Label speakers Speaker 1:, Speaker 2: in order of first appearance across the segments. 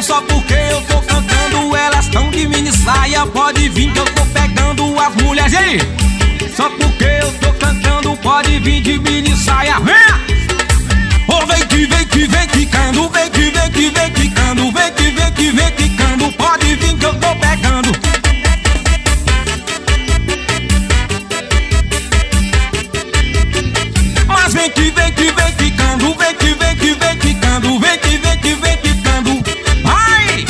Speaker 1: só porque eu tô cantando, elas tão de mini saia. Pode vir que eu tô pegando as mulheres. E aí? Só porque eu tô cantando, pode vir de mini saia. Vem! Oh, vem que vem que vem quicando, vem que vem que vem quicando, vem que vem que vem quicando, pode vir que eu tô pegando. Mas vem que vem que vem quicando, vem que vem que vem quicando, vem que vem que vem quicando. Vai!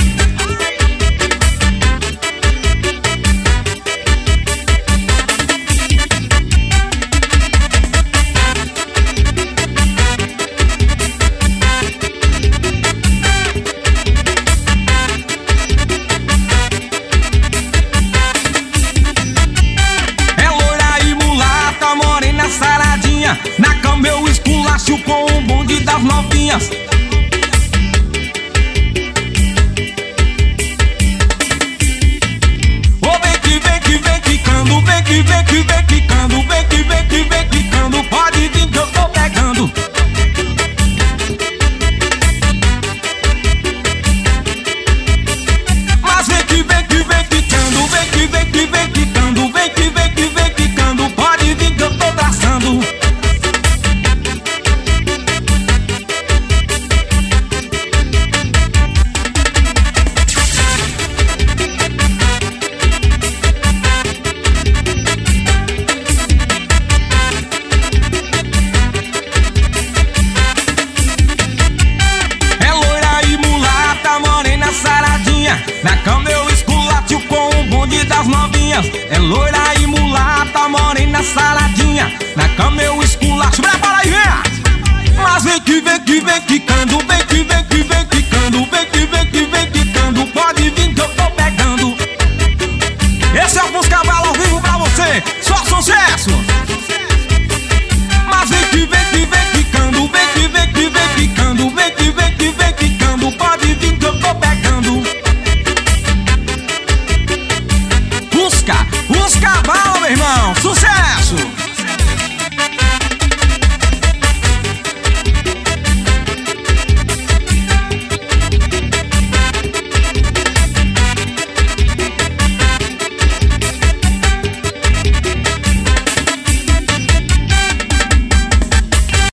Speaker 1: Saradinha, na cama eu esculacho com o bonde das novinhas. Oh, vem que vem que vem quicando, vem que vem que vem quicando, vem que vem que vem quicando, pode vir que eu tô pegando. Mas vem que vem que vem quicando, vem que vem que vem quicando, vem que vem que vem quicando, pode vir que eu tô traçando. É loira e mulata, morena saradinha, na cama eu esculacho com o bonde das novinhas. É loira e mulata, morena saradinha, na cama eu esculacho. Prepara aí, vem! Mas vem que vem que vem quicando, vem que vem que vem quicando, vem que vem que vem quicando, pode vir que eu tô pegando. Esse é o Busca Bala ao vivo pra você, só sucesso! Mas vem que vem que vem quicando, vem que vem que vem quicando, vem que vem que vem quicando, pode vir que eu tô pegando. Busca Bala, meu irmão, sucesso!